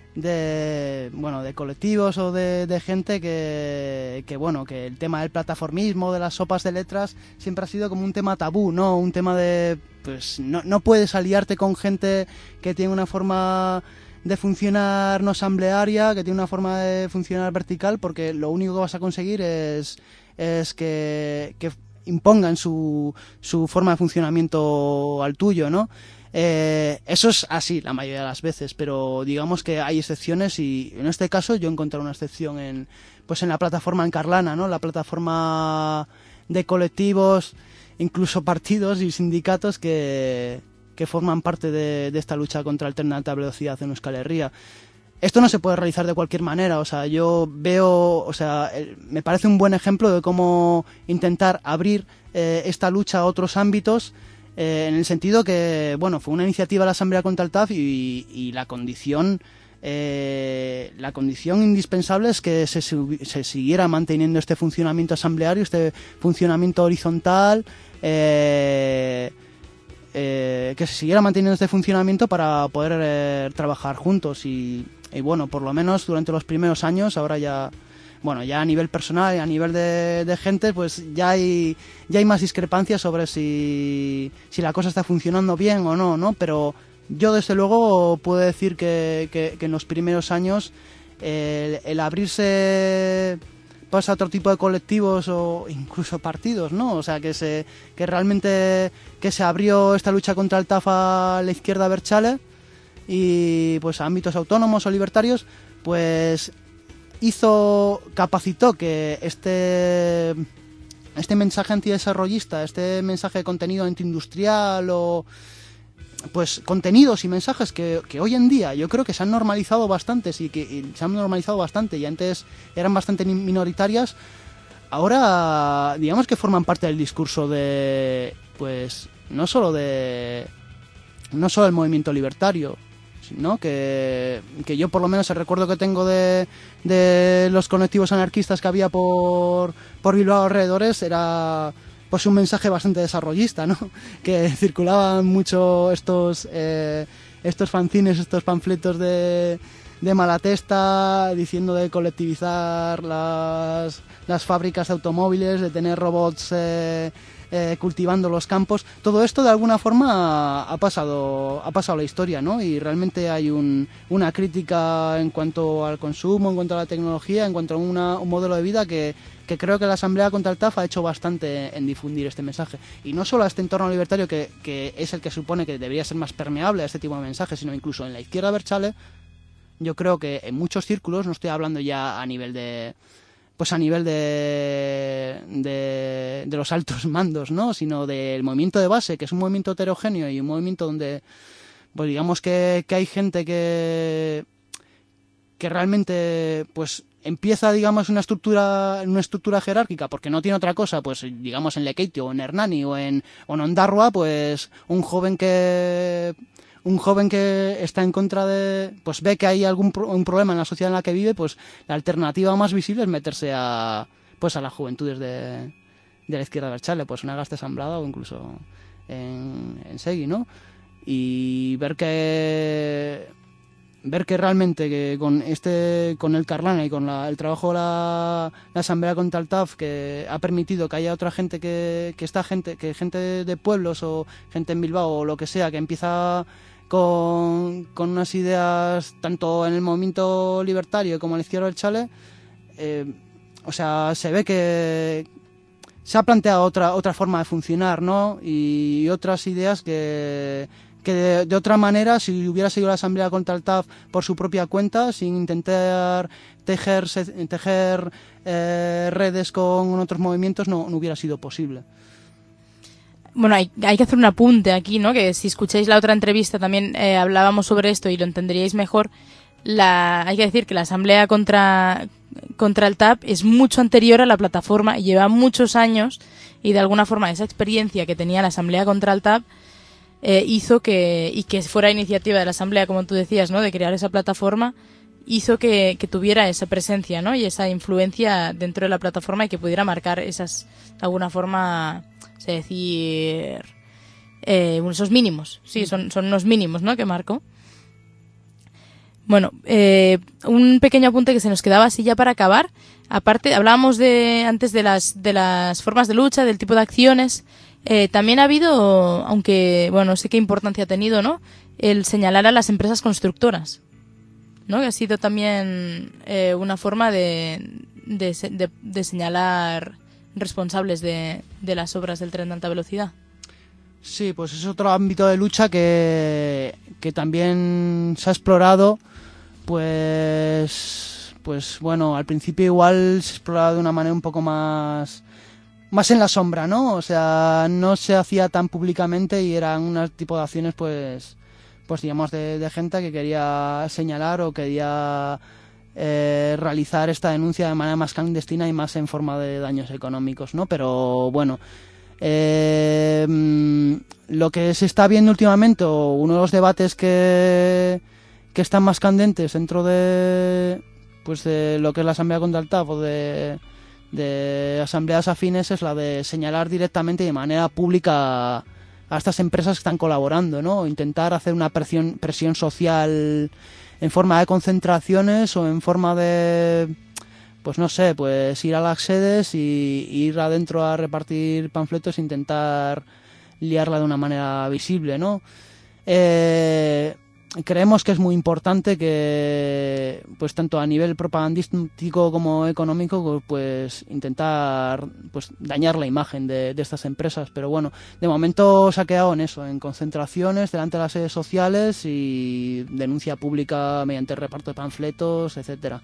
de colectivos o de gente que el tema del plataformismo, de las sopas de letras, siempre ha sido como un tema tabú, ¿no? Un tema de, pues, no puedes aliarte con gente que tiene una forma de funcionar no asamblearia, que tiene una forma de funcionar vertical, porque lo único que vas a conseguir es que impongan su forma de funcionamiento al tuyo, ¿no? Eso es así la mayoría de las veces, pero digamos que hay excepciones, y en este caso yo he encontrado una excepción en la plataforma encarlana, ¿no? La plataforma de colectivos, incluso partidos y sindicatos que forman parte de esta lucha contra el tren de alta velocidad en Euskal Herria. Esto no se puede realizar de cualquier manera, o sea, yo veo, me parece un buen ejemplo de cómo intentar abrir esta lucha a otros ámbitos, en el sentido que, fue una iniciativa de la Asamblea contra el TAF y la condición indispensable es que se siguiera manteniendo este funcionamiento asambleario, este funcionamiento horizontal, que se siguiera manteniendo este funcionamiento para poder trabajar juntos y por lo menos durante los primeros años. Ahora ya a nivel personal y a nivel de gente, pues ya hay más discrepancias sobre si la cosa está funcionando bien o no, pero yo desde luego puedo decir que en los primeros años el abrirse pasa a otro tipo de colectivos o incluso partidos, ¿no? O sea, que realmente se abrió esta lucha contra el TAF a la izquierda abertzale y pues a ámbitos autónomos o libertarios, pues capacitó que este mensaje antidesarrollista, este mensaje de contenido antiindustrial o pues contenidos y mensajes que hoy en día yo creo que se han normalizado bastante y antes eran bastante minoritarias, ahora digamos que forman parte del discurso de, pues, no solo del movimiento libertario, ¿no? Que yo por lo menos el recuerdo que tengo de los colectivos anarquistas que había por Bilbao alrededores era pues un mensaje bastante desarrollista, ¿no? Que circulaban mucho estos fanzines, estos panfletos de Malatesta diciendo de colectivizar las fábricas de automóviles, de tener robots cultivando los campos. Todo esto de alguna forma ha pasado a la historia, ¿no? Y realmente hay una crítica en cuanto al consumo, en cuanto a la tecnología, en cuanto a un modelo de vida que creo que la Asamblea contra el TAF ha hecho bastante en difundir este mensaje. Y no solo a este entorno libertario que es el que supone que debería ser más permeable a este tipo de mensajes, sino incluso en la izquierda abertzale, yo creo que en muchos círculos, no estoy hablando ya a nivel de los altos mandos, ¿no? Sino del movimiento de base, que es un movimiento heterogéneo y un movimiento donde, pues digamos que hay gente que realmente, pues empieza, digamos, una estructura jerárquica, porque no tiene otra cosa, pues digamos en Lekeitio o en Hernani o en Ondarroa, pues un joven que está en contra de, pues ve que hay un problema en la sociedad en la que vive, pues la alternativa más visible es meterse a las juventudes de la izquierda abertzale, pues una Gazte Asamblada o incluso en Segui, ¿no? Y ver que realmente que con el Carlana y con el trabajo de la Asamblea contra el TAF, que ha permitido que haya otra gente que gente de pueblos o gente en Bilbao o lo que sea, que empieza con unas ideas tanto en el movimiento libertario como en la izquierda abertzale, o sea, se ve que se ha planteado otra forma de funcionar, ¿no? Y otras ideas que de otra manera, si hubiera seguido la Asamblea contra el TAF por su propia cuenta, sin intentar tejer redes con otros movimientos, no hubiera sido posible. Bueno, hay que hacer un apunte aquí, ¿no? Que si escucháis la otra entrevista también hablábamos sobre esto y lo entenderíais mejor. Hay que decir que la Asamblea contra el TAP es mucho anterior a la plataforma y lleva muchos años, y de alguna forma esa experiencia que tenía la Asamblea contra el TAP hizo que fuera iniciativa de la Asamblea, como tú decías, ¿no? De crear esa plataforma, hizo que tuviera esa presencia, ¿no? Y esa influencia dentro de la plataforma y que pudiera marcar esas, de alguna forma, decir, esos mínimos. Sí, son unos mínimos, ¿no? Que marcó. Bueno, un pequeño apunte que se nos quedaba así ya para acabar. Aparte, hablábamos antes de las formas de lucha, del tipo de acciones. También ha habido, aunque, bueno, no sé qué importancia ha tenido, ¿no? El señalar a las empresas constructoras, ¿no? Que ha sido también una forma de señalar responsables de las obras del tren de alta velocidad. Sí, pues es otro ámbito de lucha que también se ha explorado, pues bueno, al principio igual se exploraba de una manera un poco más en la sombra, ¿no? O sea, no se hacía tan públicamente y eran un tipo de acciones, pues digamos, de gente que quería señalar o quería realizar esta denuncia de manera más clandestina y más en forma de daños económicos, ¿no? Pero bueno, lo que se está viendo últimamente, o uno de los debates que están más candentes dentro de lo que es la Asamblea contra el TAF o de asambleas afines, es la de señalar directamente y de manera pública a estas empresas que están colaborando, ¿no? Intentar hacer una presión social en forma de concentraciones o en forma de, pues no sé, pues ir a las sedes y ir adentro a repartir panfletos e intentar liarla de una manera visible, ¿no? Creemos que es muy importante que, pues tanto a nivel propagandístico como económico, pues intentar dañar la imagen de estas empresas, pero bueno, de momento se ha quedado en eso, en concentraciones delante de las sedes sociales y denuncia pública mediante reparto de panfletos, etcétera.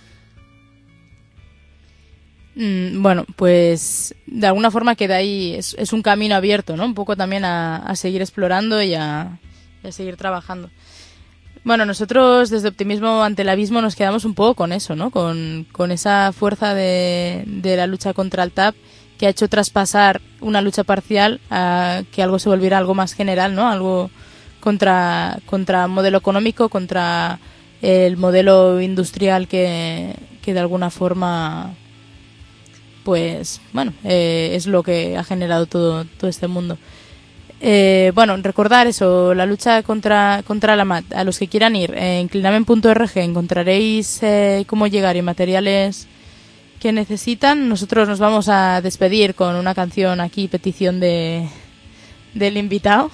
Bueno, pues de alguna forma queda ahí, es un camino abierto, ¿no? Un poco también a seguir explorando y a seguir trabajando. Bueno, nosotros desde Optimismo ante el Abismo nos quedamos un poco con eso, ¿no? Con esa fuerza de la lucha contra el TAP, que ha hecho traspasar una lucha parcial a que algo se volviera algo más general, ¿no? Algo contra el modelo económico, contra el modelo industrial que de alguna forma, pues, bueno, es lo que ha generado todo este mundo. Bueno, recordar eso, la lucha contra la MAT. A los que quieran ir, en inclinamen.org encontraréis cómo llegar y materiales que necesitan. Nosotros nos vamos a despedir con una canción aquí, petición del invitado.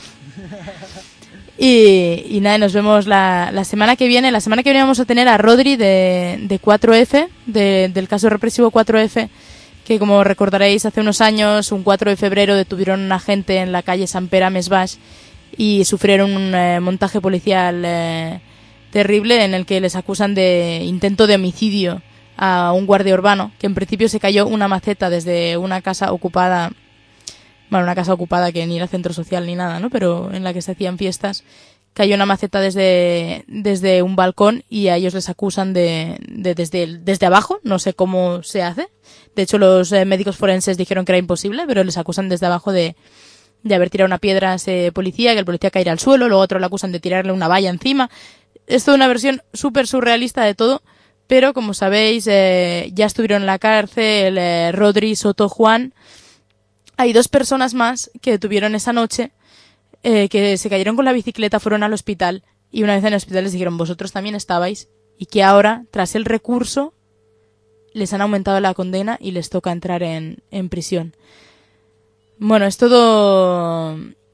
Y nada, nos vemos la semana que viene. La semana que viene vamos a tener a Rodri de 4F, del caso represivo 4F, que como recordaréis hace unos años, un 4 de febrero, detuvieron a una gente en la calle Sant Pere a Més Baix y sufrieron un montaje policial terrible en el que les acusan de intento de homicidio a un guardia urbano, que en principio se cayó una maceta desde una casa ocupada, bueno, una casa ocupada que ni era centro social ni nada, ¿no? Pero en la que se hacían fiestas, cayó una maceta desde un balcón y a ellos les acusan desde abajo, no sé cómo se hace. De hecho, los médicos forenses dijeron que era imposible, pero les acusan desde abajo de haber tirado una piedra a ese policía, que el policía caerá al suelo, luego otro le acusan de tirarle una valla encima. Es toda una versión súper surrealista de todo, pero como sabéis, ya estuvieron en la cárcel Rodri, Soto, Juan. Hay 2 personas más que detuvieron esa noche, que se cayeron con la bicicleta, fueron al hospital, y una vez en el hospital les dijeron, vosotros también estabais, y que ahora, tras el recurso, les han aumentado la condena y les toca entrar en prisión. Bueno, es todo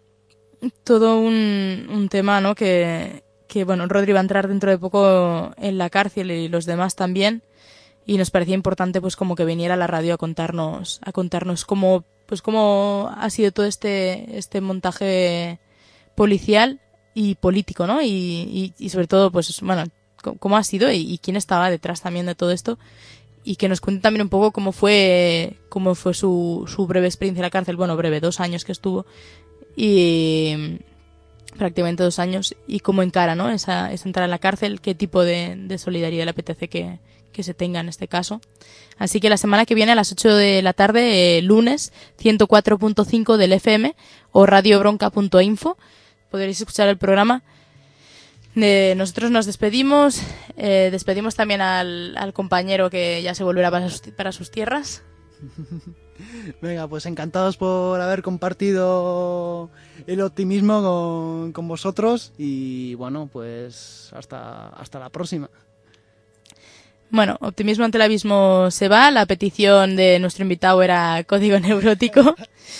un tema, ¿no? Que bueno, Rodri va a entrar dentro de poco en la cárcel y los demás también, y nos parecía importante pues como que viniera a la radio a contarnos cómo ha sido todo este montaje policial y político, ¿no? Y sobre todo, pues bueno, cómo ha sido y quién estaba detrás también de todo esto, y que nos cuente también un poco cómo fue su breve experiencia en la cárcel. Bueno, breve, 2 años que estuvo, y prácticamente 2 años, y cómo encara, ¿no? esa entrada en la cárcel, qué tipo de solidaridad le apetece que se tenga en este caso. Así que la semana que viene a las 8 de la tarde, lunes, 104.5 del FM o radiobronca.info, podréis escuchar el programa. Nosotros nos despedimos, despedimos también al compañero que ya se volverá para sus tierras. Venga, pues encantados por haber compartido el optimismo con vosotros, y bueno, pues hasta la próxima. Bueno, Optimismo ante el abismo se va. La petición de nuestro invitado era Código Neurótico.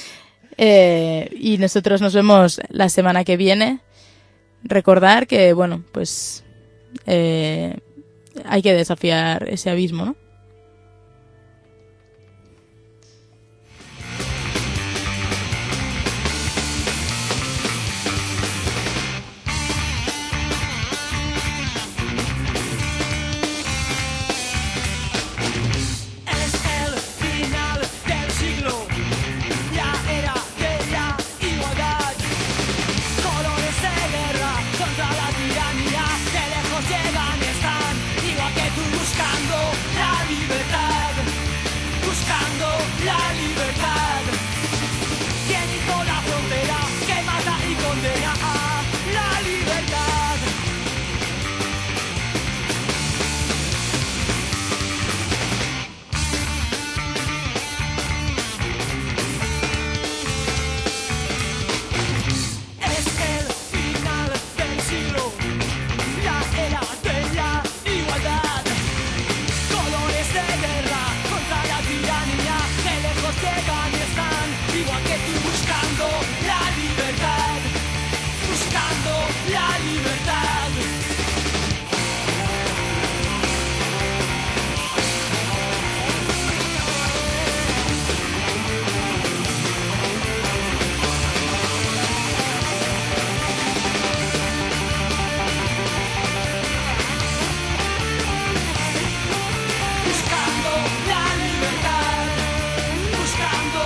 Y nosotros nos vemos la semana que viene. Recordar que, bueno, pues hay que desafiar ese abismo, ¿no?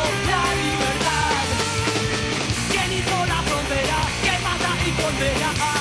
Bandera